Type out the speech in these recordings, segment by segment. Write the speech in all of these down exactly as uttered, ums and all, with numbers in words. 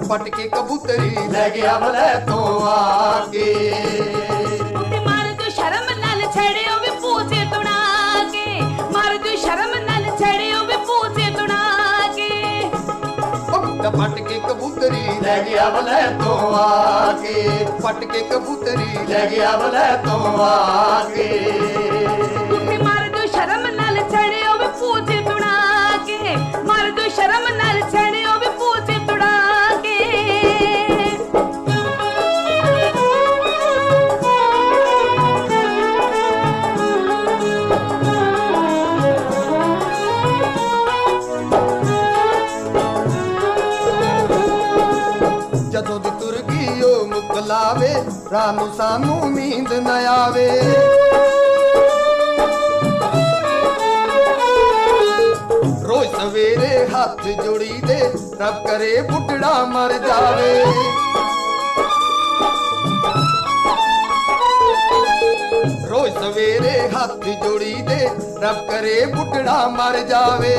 पट के कबूतरी लै गया वलै तो आके। मार तू शर्म नाल छड़ियो वे पूछे तुड़ा के, मार तू शर्म नाल छड़ियो वे पूछे तुड़ा के। पट के कबूतरी लै गया वलै तो आके, पट के कबूतरी लै गया वलै तो आके। मार तू शर्म नाल छड़ियो वे पूछे तुड़ा के, मार तू शर्म नाल छड़ियो वे पूछे तुड़ा के। जदों दी तुर गई ओ मुकलावे, रानू सानू नींद न आवे। रोज सवेरे हाथ जोड़ी दे, रब करे बुढ़ड़ा मर जावे। रोज सवेरे हाथ जोड़ी दे, रब करे बुढ़ड़ा मर जावे।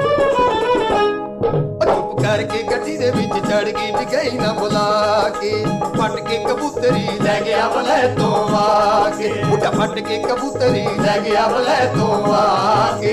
चुप करके गड्डी दे विच चढ़ गई भी गई ना बुला के, फट के कबूतरी लै गया वलै तो आके। बुढ़ा फट के कबूतरी लै गया वलै तो आके।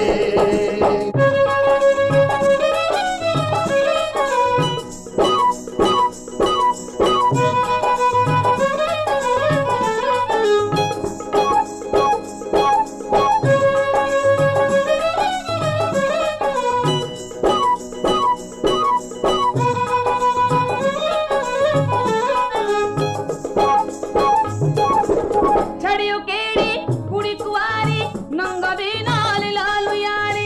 छड़ियो केड़ी कुड़ी कुआरी, नंगा दे नाल लालू यारी।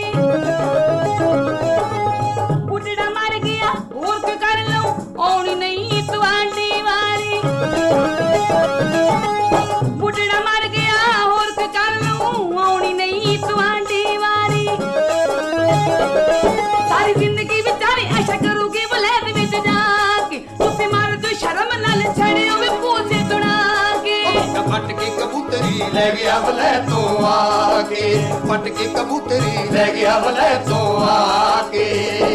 बुढ़ड़ा मर गया और क्या कर लूं, औनी नहीं तुहाडी वारी। बुढ़ड़ा मर गया और क्या कर लूं, औनी नहीं तुहाडी वारी। सारी जिंदगी बेचारी ऐशा करूगी वलैद विच जाके, तुसी मार तू शर्म नाल छड़ियो वे पूछे तुड़ा के। फट के कबूतरी लै गया वलै तो आके, फट के कबूतरी लै गया वलै तो आके।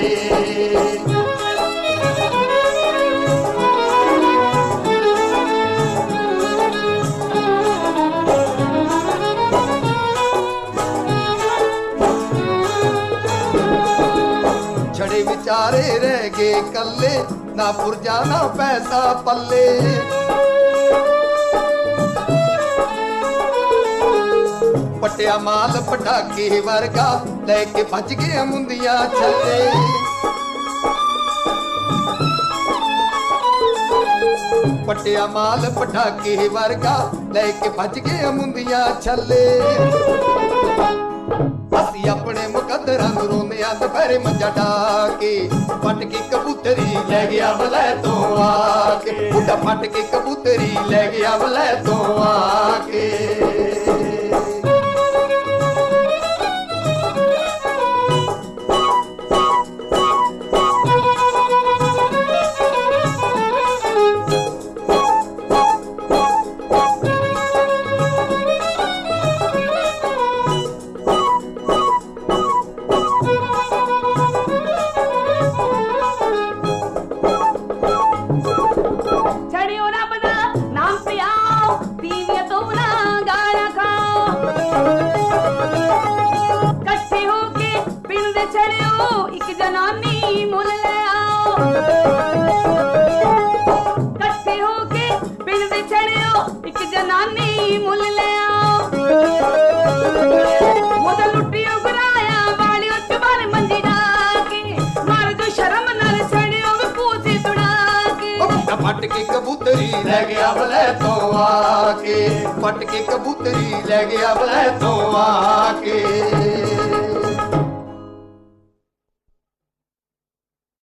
छड़े विचारे रह गए कल्ले, ना पुरजा ना पैसा पल्ले। पटिया माल पटाके वर्गा लेके भज गए मुंदिया छले। पटिया माल पटाके वर्गा लेके भज गए मुंदिया छले। असी अपने मुकद्दरां नूं रोंदे आ दुपहरे मंजा डाके, फट के कबूतरी लै गया वलै तो आके। बुढ़ा फट के कबूतरी लै गया वलै तो आके। छड़ियो रब दा नाम ते आओ, तीविया तो ना गाना खाओ। कट्ठे होके पिंड दे छड़ियो एक जनानी मुल ले आओ। कट्ठे होके पिंड दे छड़ियो एक जनानी मुल ले आओ। मुद लुटियो गुराया वालियो चुबारे मंजी डाके, मार दो शर्म नाल छड़ियो वे पूछे तुड़ा के। फट के कबूतरी लै गया वलै तो आके, फट के कबूतरी लै गया वलै तो आके।